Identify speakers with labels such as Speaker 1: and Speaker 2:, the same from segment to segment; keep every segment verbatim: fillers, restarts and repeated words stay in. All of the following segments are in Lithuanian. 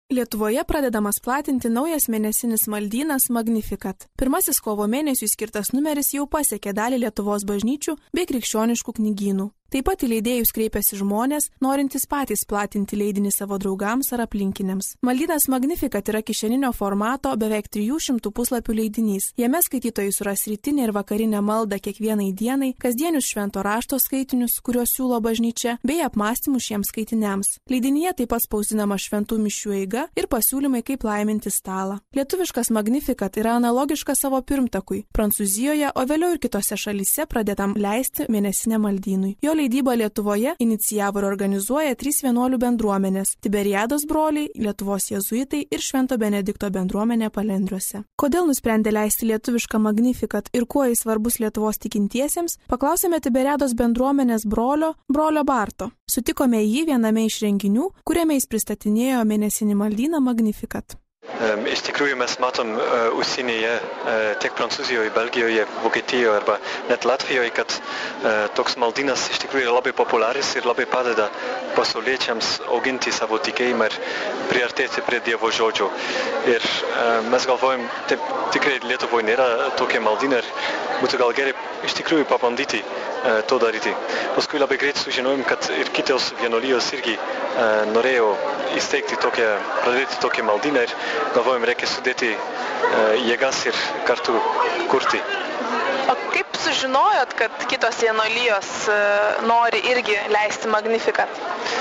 Speaker 1: Lietuvoje pradedamas platinti naujas mėnesinis maldynas Magnificat. Pirmasis kovo mėnesiui skirtas numeris jau pasiekė dalį Lietuvos bažnyčių bei krikščioniškų knygynų. Taip pat į leidėjus kreipiasi žmonės, norintys patys platinti leidinį savo draugams ar aplinkiniams. Maldynas Magnificat yra kišeninio formato beveik trijų šimtų puslapių leidinys. Jame skaitytojai suras rytinę ir vakarinę maldą kiekvienai dienai, kasdienius švento rašto skaitinius, kuriuos siūlo bažnyčia, bei apmąstymus šiems skaitiniams. Leidinyje taip pat spausdinama šventų mišių eiga ir pasiūlymai, kaip laiminti stalą. Lietuviškas Magnificat yra analogiškas savo pirmtakui Prancūzijoje, o vėliau ir kitose šalyse pradėtam leisti mėnesinę maldynui. Jo leidybą Lietuvoje inicijavo ir organizuoja trys vienuolių bendruomenės – Tiberiados broliai, Lietuvos jėzuitai ir Švento Benedikto bendruomenė Palendriuose. Kodėl nusprendė leisti lietuvišką Magnificat ir kuo jis svarbus Lietuvos tikintiesiems, paklausėme Tiberiados bendruomenės brolio, brolio Barto. Sutikome jį viename iš renginių, kuriame jis pristatinėjo mėnesinį maldyną Magnificat.
Speaker 2: Iš tikrųjų mes matom uh, užsienyje, uh, tiek Prancūzijoje, Belgijoje, Vokietijoje arba net Latvijoje, kad uh, toks maldynas iš tikrųjų yra labai populiaris ir labai padeda pasauliečiams auginti savo tikėjimą ir priartėti prie Dievo žodžio. Ir uh, mes galvojam, taip tikrai Lietuvoje nėra tokie maldynai ir būtų gal gerai iš tikrųjų pabandyti uh, to daryti. Paskui labai greit sužinojom, kad ir kitos vienuolijos irgi uh, norėjo įsteigti tokią, pradėti tokią maldyną ir galvojam, reikia sudėti uh, jėgas ir kartu kurti.
Speaker 3: O kaip sužinojot, kad kitos vienuolijos uh, nori irgi leisti Magnificat?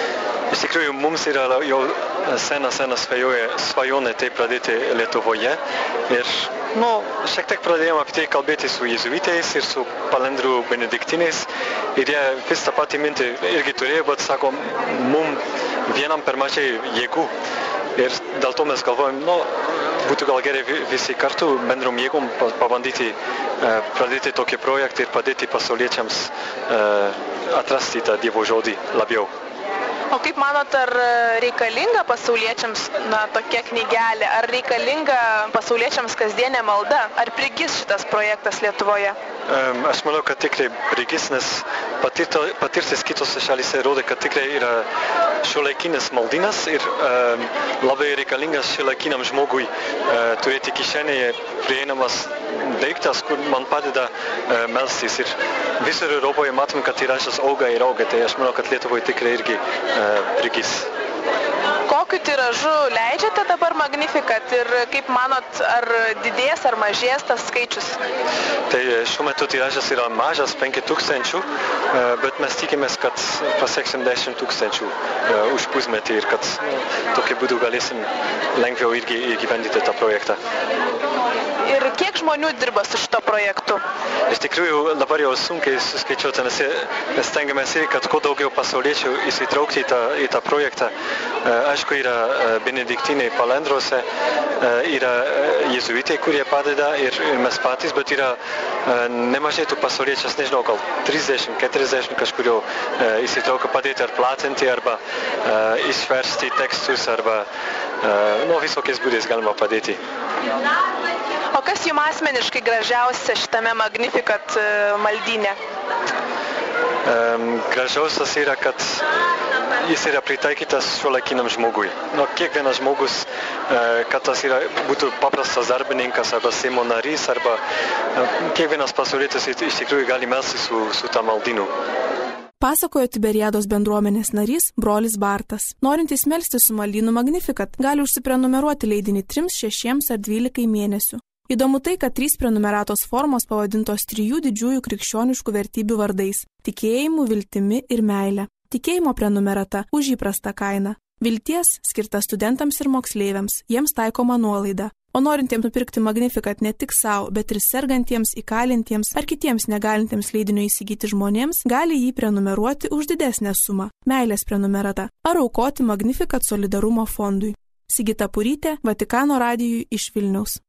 Speaker 2: Iš tikrųjų, mums yra jau sena, sena svajonė tai pradėti Lietuvoje ir nu, šiek tiek pradėjome apie tai kalbėti su jėzuitais ir su Palendrių benediktiniais ir jie vis tą patį mintį irgi turėjo, bet sako, mums vienam per mažai jėgų ir dėl to mes galvojam, nu, būtų gal gerai visi kartu bendrom jėgom pabandyti uh, pradėti tokį projektą ir padėti pasauliečiams uh, atrasti tą Dievo žodį labiau.
Speaker 3: O kaip manot, ar reikalinga pasauliečiams na, tokia knygelė, ar reikalinga pasauliečiams kasdienė malda, ar prigis šitas projektas Lietuvoje?
Speaker 2: Um, aš manau, kad tikrai prigis, nes patirto, patirtis kitose šalyse rodo, kad tikrai yra šiuolaikinis maldynas ir um, labai reikalingas šiuolaikiniam žmogui uh, turėti kišenėje prieinamas daiktas, kur man padeda uh, melstis. Ir visur Europoje matom, kad tiražas auga ir auga, tai aš manau, kad Lietuvoje tikrai irgi uh, prigis.
Speaker 3: Kokiu tiražu leidžiate dabar Magnificat ir kaip manot, ar didės ar mažės tas skaičius?
Speaker 2: Tai šiuo metu tiražas yra mažas, penki tūkstančių, bet mes tikimės, kad pasieksim dešimt tūkstančių už pusmetį ir kad tokiu būdu galėsim lengviau irgi įgyvendyti tą projektą.
Speaker 3: Ir kiek žmonių dirba su šito projektu?
Speaker 2: Iš tikrųjų, dabar jau sunkiai suskaičiuoti, nes mes stengiamės ir, kad kuo daugiau pasauliečių įsitraukti į tą, į tą projektą. Aišku, yra benediktiniai Palendriuose, yra jėzuitai, kurie padeda ir mes patys, bet yra nemažai tų pasauliečių, nežinau, gal trisdešimt keturiasdešimt kažkurio įsitraukia padėti ar platinti, arba išversti tekstus, arba nu, visokiais būdais galima padėti.
Speaker 3: O kas jums asmeniškai gražiausia šitame Magnificat maldyne?
Speaker 2: Um, gražiausias yra, kad jis yra pritaikytas šiuolaikiniam žmogui. Nu, kiekvienas žmogus, uh, kad tas yra, būtų paprastas darbininkas arba Seimo narys, arba uh, kiekvienas pasaulietis iš tikrųjų gali melstis su, su tą maldynu.
Speaker 1: Pasakojo Tiberiados bendruomenės narys brolis Bartas. Norintys melstis su maldynu Magnificat gali užsiprenumeruoti leidinį trims, šešiems ar dvylikai mėnesių. Įdomu tai, kad trys prenumeratos formos pavadintos trijų didžiųjų krikščioniškų vertybių vardais – tikėjimu, viltimi ir meile. Tikėjimo prenumerata už įprastą kainą. Vilties skirta studentams ir moksleiviams, jiems taikoma nuolaida. O norintiems nupirkti Magnificat ne tik savo, bet ir sergantiems, įkalintiems ar kitiems negalintiems leidinio įsigyti žmonėms, gali jį prenumeruoti už didesnę sumą – meilės prenumerata, ar aukoti Magnificat solidarumo fondui. Sigita Purytė, Vatikano radijui iš Vilniaus.